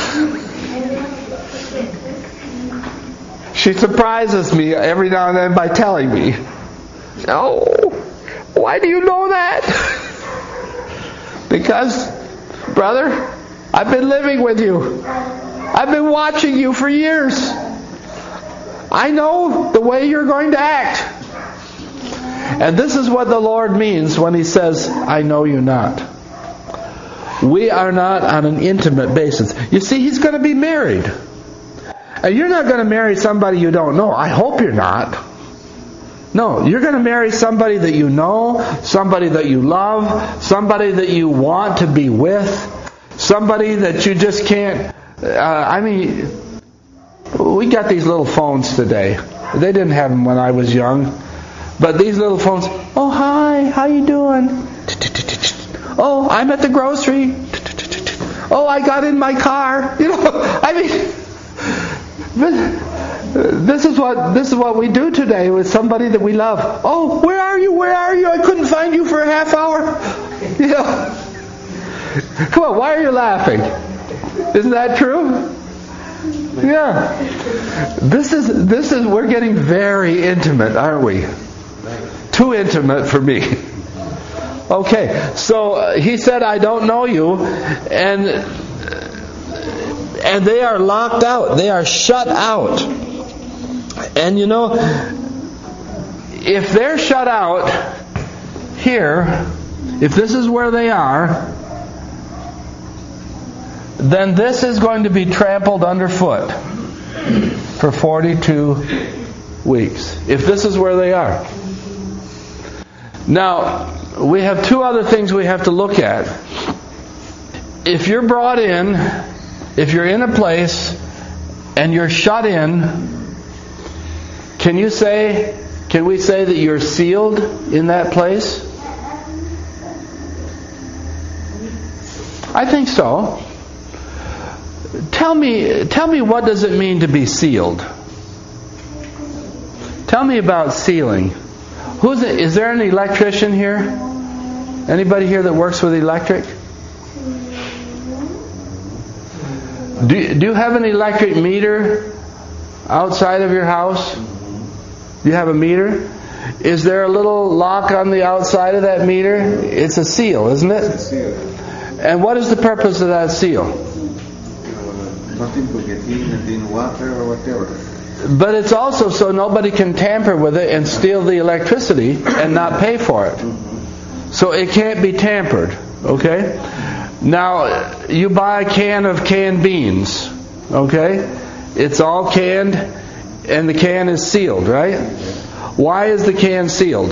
She surprises me every now and then by telling me, "Oh, why do you know that?" Because, brother, I've been living with you. I've been watching you for years. I know the way you're going to act. And this is what the Lord means when He says, I know you not. We are not on an intimate basis. You see, He's going to be married. And you're not going to marry somebody you don't know. I hope you're not. No, you're going to marry somebody that you know, somebody that you love, somebody that you want to be with, somebody that you just can't... we got these little phones today. They didn't have them when I was young. But these little phones, oh, hi, how you doing? Oh, I'm at the grocery. Oh, I got in my car. This is what we do today with somebody that we love. Oh, where are you? Where are you? I couldn't find you for a half hour. Come on, why are you laughing? Isn't that true? Yeah. This is we're getting very intimate, aren't we? Too intimate for me. Okay, so He said, I don't know you, and they are locked out. They are shut out. And if they're shut out here, if this is where they are, then this is going to be trampled underfoot for 42 weeks. If this is where they are. Now, we have two other things we have to look at. If you're brought in, if you're in a place and you're shut in, can we say that you're sealed in that place? I think so. Tell me what does it mean to be sealed? Tell me about sealing. Is there an electrician here? Anybody here that works with electric? Do you have an electric meter outside of your house? Do you have a meter? Is there a little lock on the outside of that meter? It's a seal, isn't it? It's a seal. And what is the purpose of that seal? Nothing to get in water or whatever. But it's also so nobody can tamper with it and steal the electricity and not pay for it. So it can't be tampered. Okay? Now, you buy a can of canned beans. Okay? It's all canned and the can is sealed, right? Why is the can sealed?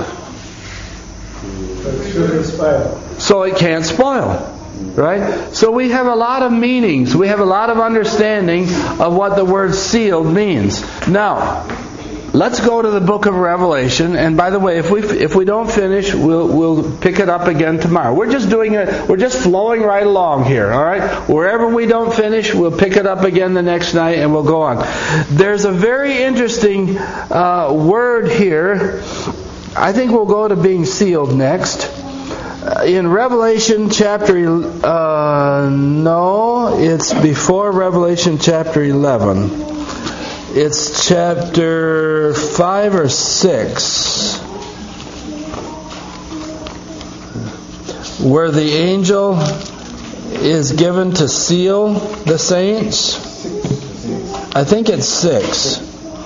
So it can't spoil. Right? So we have a lot of meanings. We have a lot of understanding of what the word sealed means. Now, let's go to the book of Revelation. And by the way, if we don't finish, we'll pick it up again tomorrow. We're just doing it. We're just flowing right along here. All right. Wherever we don't finish, we'll pick it up again the next night, and we'll go on. There's a very interesting word here. I think we'll go to being sealed next. In Revelation chapter... no, it's before Revelation chapter 11. It's chapter 5 or 6. Where the angel is given to seal the saints. I think it's 6.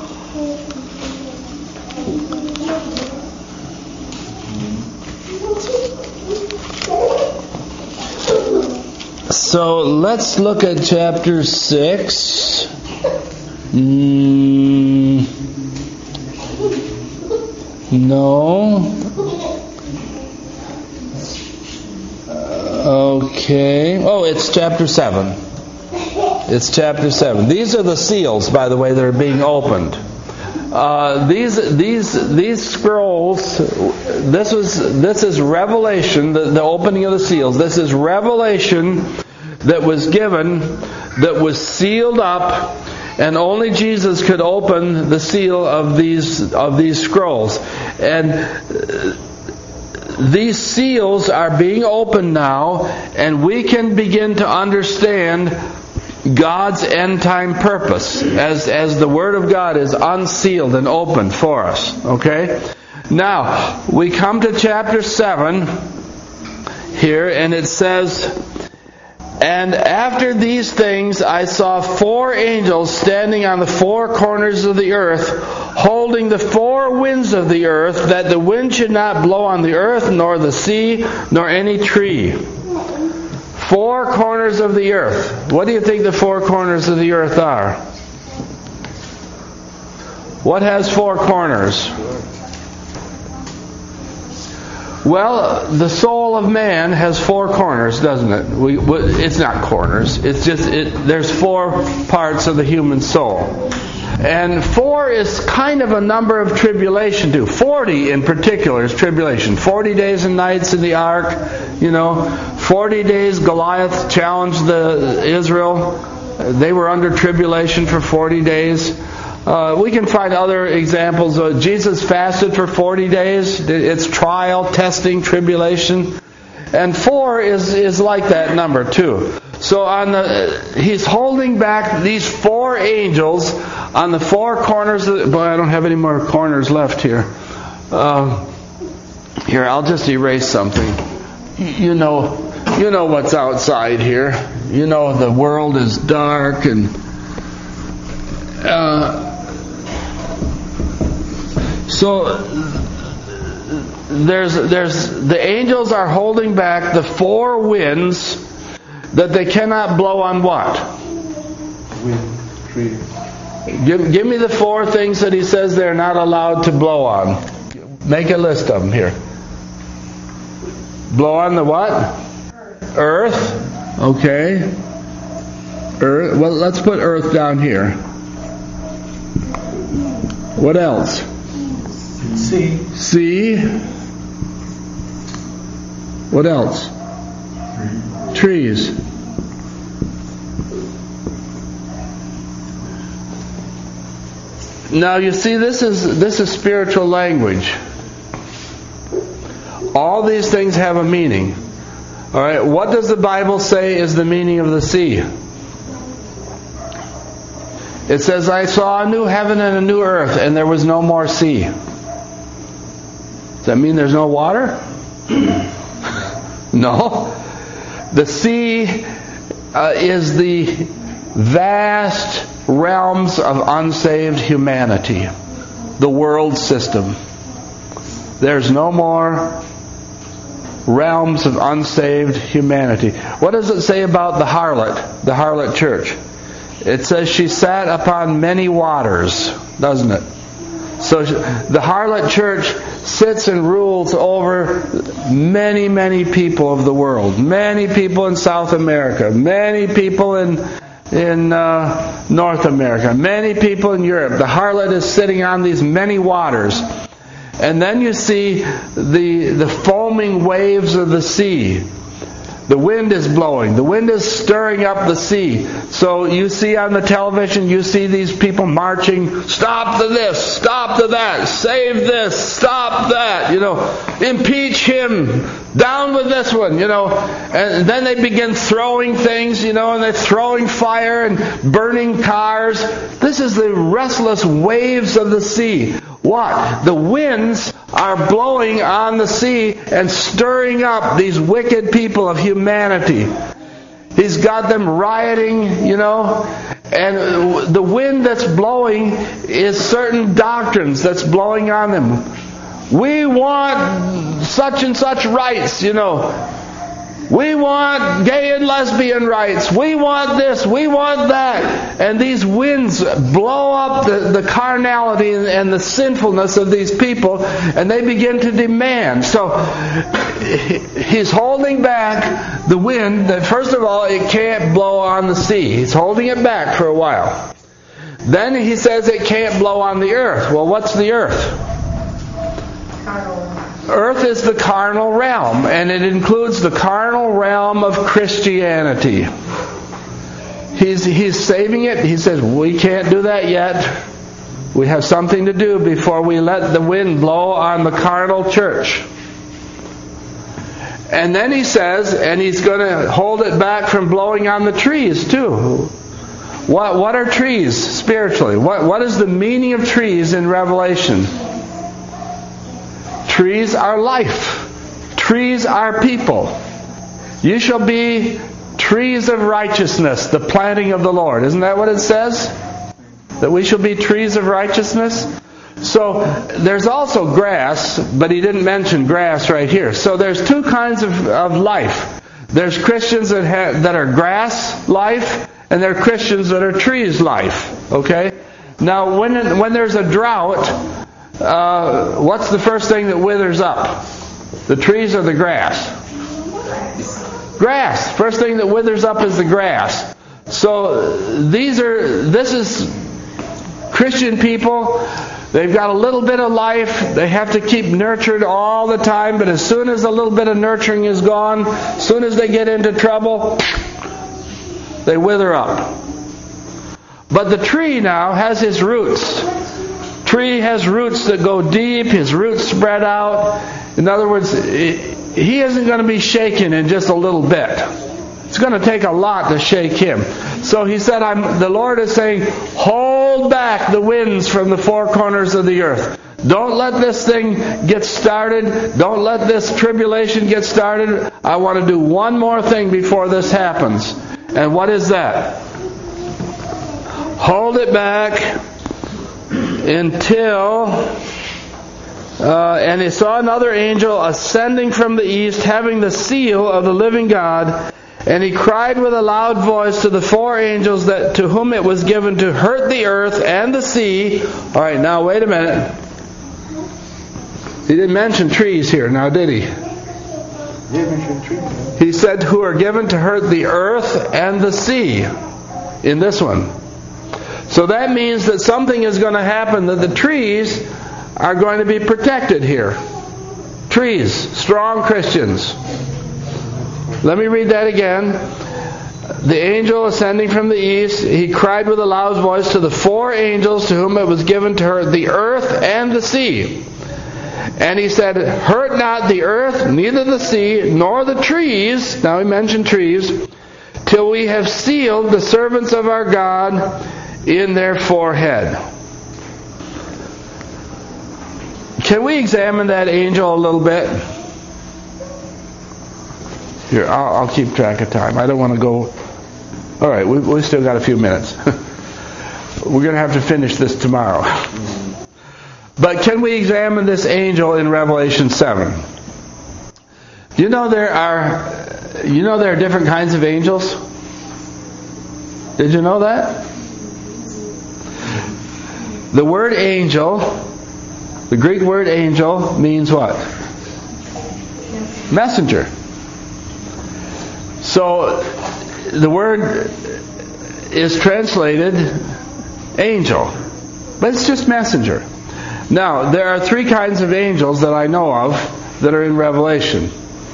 So let's look at chapter 6. No. Okay. Oh, it's chapter 7. It's chapter 7. These are the seals, by the way, that are being opened. These scrolls. This is Revelation, the opening of the seals. This is Revelation that was given, that was sealed up, and only Jesus could open the seal of these scrolls. And these seals are being opened now, and we can begin to understand God's end time purpose as the Word of God is unsealed and opened for us. Okay? Now, we come to chapter 7 here, and it says, And after these things I saw 4 angels standing on the 4 corners of the earth, holding the 4 winds of the earth, that the wind should not blow on the earth, nor the sea, nor any tree. 4 corners of the earth. What do you think the 4 corners of the earth are? What has 4 corners? Well, the soul of man has 4 corners, doesn't it? It's not corners. It's just there's 4 parts of the human soul. And 4 is kind of a number of tribulation too. 40 in particular is tribulation. 40 days and nights in the ark. 40 days Goliath challenged Israel. They were under tribulation for 40 days. We can find other examples. Jesus fasted for 40 days. It's trial, testing, tribulation. And 4 is like that number too. So he's holding back these 4 angels on the 4 corners. Boy, I don't have any more corners left here. Here, I'll just erase something. You know what's outside here. The world is dark and so there's the angels are holding back the 4 winds that they cannot blow on what? Wind, tree. Give me the 4 things that he says they're not allowed to blow on. Make a list of them here. Blow on the what? Earth. Okay. Earth. Well, let's put earth down here. What else? Sea. What else? Trees. Now you see, this is spiritual language. All these things have a meaning. All right. What does the Bible say is the meaning of the sea? It says, I saw a new heaven and a new earth, and there was no more sea. Does that mean there's no water? No. The sea is the vast realms of unsaved humanity. The world system. There's no more realms of unsaved humanity. What does it say about the harlot church? It says she sat upon many waters, doesn't it? So the harlot church sits and rules over many, many people of the world. Many people in South America. Many people in North America. Many people in Europe. The harlot is sitting on these many waters. And then you see the foaming waves of the sea. The wind is blowing. The wind is stirring up the sea. So you see on the television, you see these people marching, stop to this, stop to that, save this, stop that, impeach him, down with this one, And then they begin throwing things, and they're throwing fire and burning cars. This is the restless waves of the sea. What? The winds are blowing on the sea and stirring up these wicked people of humanity. He's got them rioting, and the wind that's blowing is certain doctrines that's blowing on them. We want such and such rights, We want gay and lesbian rights. We want this. We want that. And these winds blow up the carnality and the sinfulness of these people, and they begin to demand. So he's holding back the wind that, first of all, it can't blow on the sea. He's holding it back for a while. Then he says it can't blow on the earth. Well, what's the earth? Earth is the carnal realm, and it includes the carnal realm of Christianity. He's saving it. He says, we can't do that yet. We have something to do before we let the wind blow on the carnal church. And then he says, and he's going to hold it back from blowing on the trees too. What are trees spiritually? What is the meaning of trees in Revelation? Trees are life. Trees are people. You shall be trees of righteousness, the planting of the Lord. Isn't that what it says? That we shall be trees of righteousness? So there's also grass, but he didn't mention grass right here. So there's two kinds of life. There's Christians that are grass life, and there are Christians that are trees life. Okay? Now, when there's a drought, what's the first thing that withers up? The trees or the grass? Grass. First thing that withers up is the grass. So this is Christian people. They've got a little bit of life. They have to keep nurtured all the time. But as soon as a little bit of nurturing is gone, as soon as they get into trouble, they wither up. But the tree now has his roots. Tree has roots that go deep. His roots spread out. In other words, he isn't going to be shaken in just a little bit. It's going to take a lot to shake him. So he said, the Lord is saying, hold back the winds from the four corners of the earth. Don't let this thing get started. Don't let this tribulation get started. I want to do one more thing before this happens. And what is that? Hold it back until... and he saw another angel ascending from the east, having the seal of the living God. And he cried with a loud voice to the four angels to whom it was given to hurt the earth and the sea. All right, now wait a minute. He didn't mention trees here, now did he? He said, who are given to hurt the earth and the sea in this one. So that means that something is going to happen, that the trees are going to be protected here. Trees, strong Christians. Let me read that again. The angel ascending from the east, he cried with a loud voice to the four angels to whom it was given to hurt the earth and the sea. And he said, hurt not the earth, neither the sea, nor the trees, now he mentioned trees, till we have sealed the servants of our God in their forehead. Can we examine that angel a little bit? Here, I'll keep track of time. I don't want to go... All right, we still got a few minutes. We're going to have to finish this tomorrow. But can we examine this angel in Revelation 7? You know there are different kinds of angels? Did you know that? The word angel, the Greek word angel, means what? Messenger. So the word is translated angel, but it's just messenger. Now, there are three kinds of angels that I know of that are in Revelation.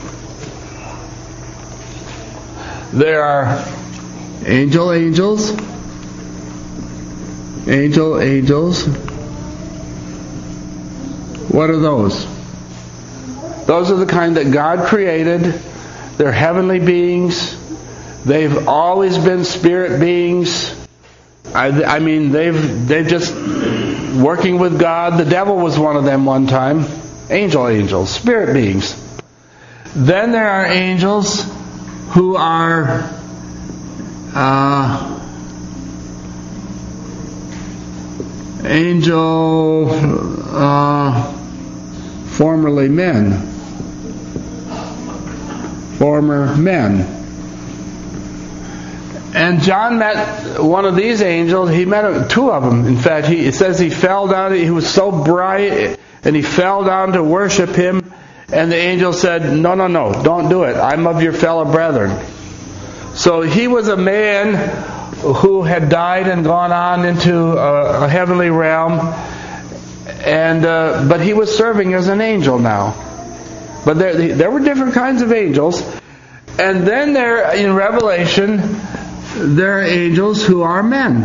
There are angels. What are those? Those are the kind that God created. They're heavenly beings. They've always been spirit beings. I mean, they've just working with God. The devil was one of them one time. Angels, spirit beings. Then there are angels who are former men. And John met one of these angels. He met two of them. In fact, it says he fell down. He was so bright, and he fell down to worship him. And the angel said, No, don't do it. I'm of your fellow brethren. So he was a man who had died and gone on into a heavenly realm. But he was serving as an angel now. But there were different kinds of angels. And then in Revelation, there are angels who are men.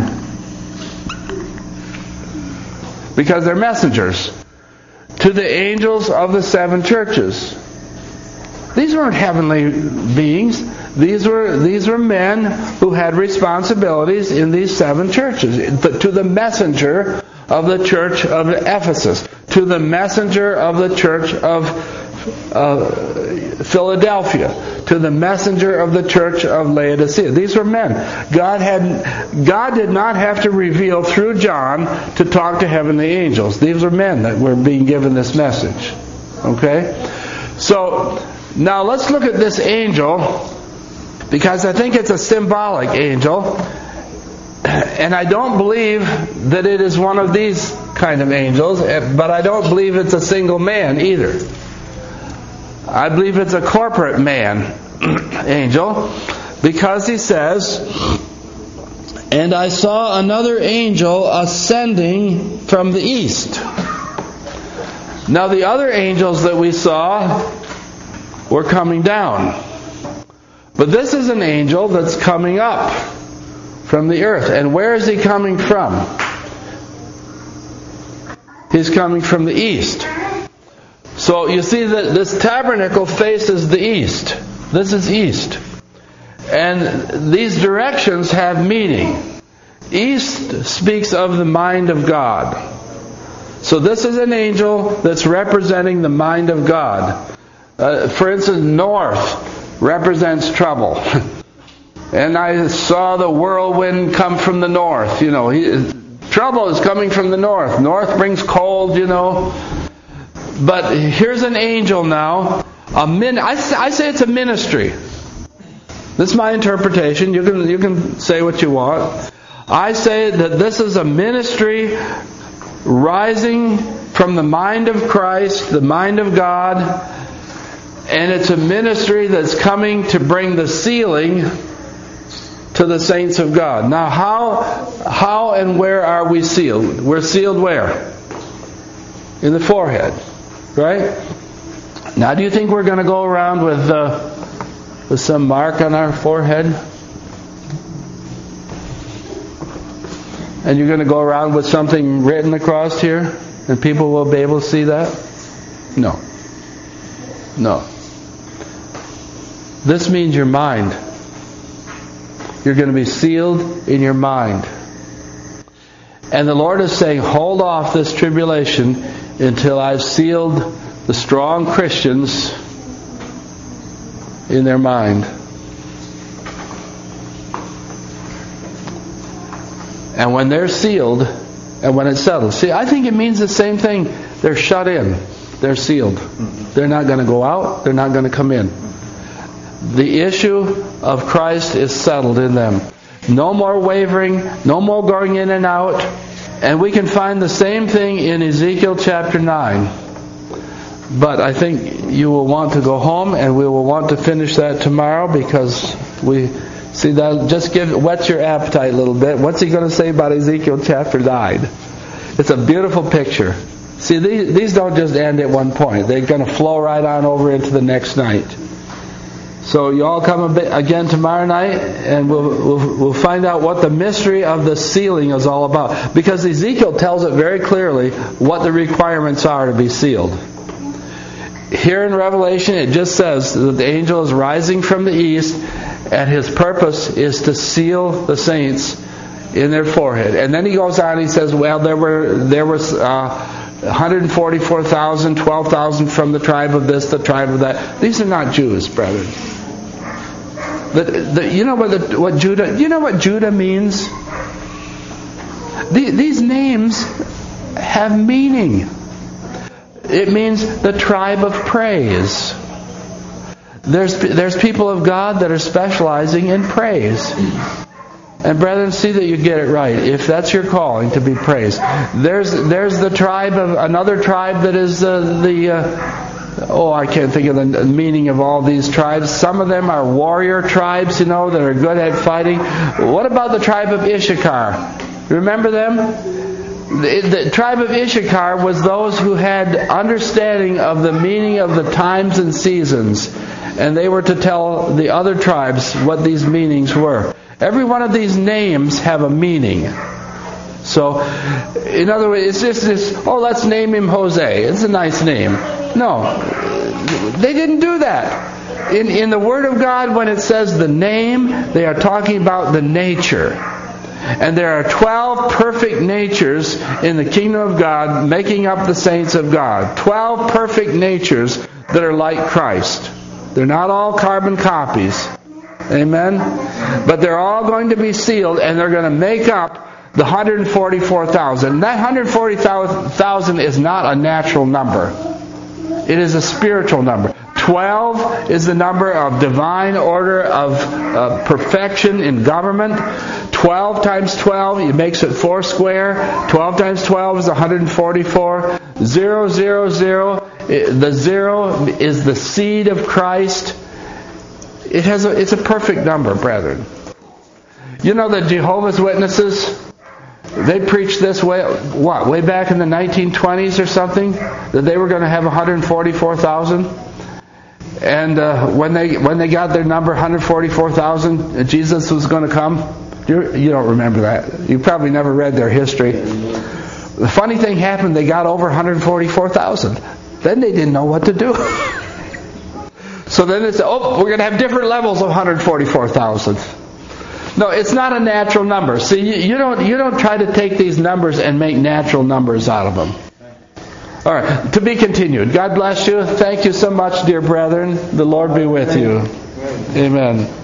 Because they're messengers to the angels of the seven churches. These weren't heavenly beings. These were men who had responsibilities in these seven churches. To the messenger of the church of Ephesus, to the messenger of the church of Philadelphia, to the messenger of the church of Laodicea. These were men. God did not have to reveal through John to talk to heavenly angels. These were men that were being given this message. Okay? So, now let's look at this angel, because I think it's a symbolic angel. And I don't believe that it is one of these kind of angels, but I don't believe it's a single man either. I believe it's a corporate man angel, because he says, "And I saw another angel ascending from the east." Now the other angels that we saw were coming down. But this is an angel that's coming up from the earth. And where is he coming from? He's coming from the east. So you see that this tabernacle faces the east. This is east. And these directions have meaning. East speaks of the mind of God. So this is an angel that's representing the mind of God. For instance, north represents trouble. And I saw the whirlwind come from the north. You know, trouble is coming from the north. North brings cold, you know. But here's an angel now. I say it's a ministry. This is my interpretation. You can say what you want. I say that this is a ministry rising from the mind of Christ, the mind of God. And it's a ministry that's coming to bring the sealing to the saints of God. Now, how and where are we sealed? We're sealed where? In the forehead, right? Now, do you think we're going to go around with some mark on our forehead? And you're going to go around with something written across here, and people will be able to see that? No. No. This means your mind. You're going to be sealed in your mind. And the Lord is saying, hold off this tribulation until I've sealed the strong Christians in their mind. And when they're sealed, and when it's settled. See, I think it means the same thing. They're shut in. They're sealed. They're not going to go out. They're not going to come in. The issue of Christ is settled in them. No more wavering, no more going in and out. And we can find the same thing in Ezekiel chapter 9. But I think you will want to go home, and we will want to finish that tomorrow, because we see that just whets your appetite a little bit. What's he going to say about Ezekiel chapter 9? It's a beautiful picture. See, these don't just end at one point. They're going to flow right on over into the next night. So you all come again tomorrow night, and we'll find out what the mystery of the sealing is all about. Because Ezekiel tells it very clearly what the requirements are to be sealed. Here in Revelation it just says that the angel is rising from the east, and his purpose is to seal the saints in their forehead. And then he goes on and he says, well, there was 144,000, 12,000 from the tribe of this, the tribe of that. These are not Jews, brethren. You know what Judah? You know what Judah means? These names have meaning. It means the tribe of praise. There's people of God that are specializing in praise. And brethren, see that you get it right. If that's your calling, to be praised. There's the tribe of another tribe that is I can't think of the meaning of all these tribes. Some of them are warrior tribes, that are good at fighting. What about the tribe of Issachar? Remember them? The tribe of Issachar was those who had understanding of the meaning of the times and seasons. And they were to tell the other tribes what these meanings were. Every one of these names have a meaning. So, in other words, it's just this, let's name him Jose. It's a nice name. No, they didn't do that. In the Word of God, when it says the name, they are talking about the nature. And there are 12 perfect natures in the kingdom of God making up the saints of God. 12 perfect natures that are like Christ. They're not all carbon copies. Amen? But they're all going to be sealed, and they're going to make up the 144,000. That 140,000 is not a natural number. It is a spiritual number. 12 is the number of divine order of perfection in government. 12 times 12, it makes it 4 square. 12 times 12 is 144. 0, 0, 0. The 0 is the seed of Christ. It's a perfect number, brethren. You know that Jehovah's Witnesses, they preached this way back in the 1920s or something, that they were going to have 144,000. And when they got their number 144,000, Jesus was going to come. You don't remember that. You probably never read their history. The funny thing happened, they got over 144,000. Then they didn't know what to do. So then they said, we're going to have different levels of 144,000. No, it's not a natural number. See, you don't try to take these numbers and make natural numbers out of them. All right, to be continued. God bless you. Thank you so much, dear brethren. The Lord be with you. Amen.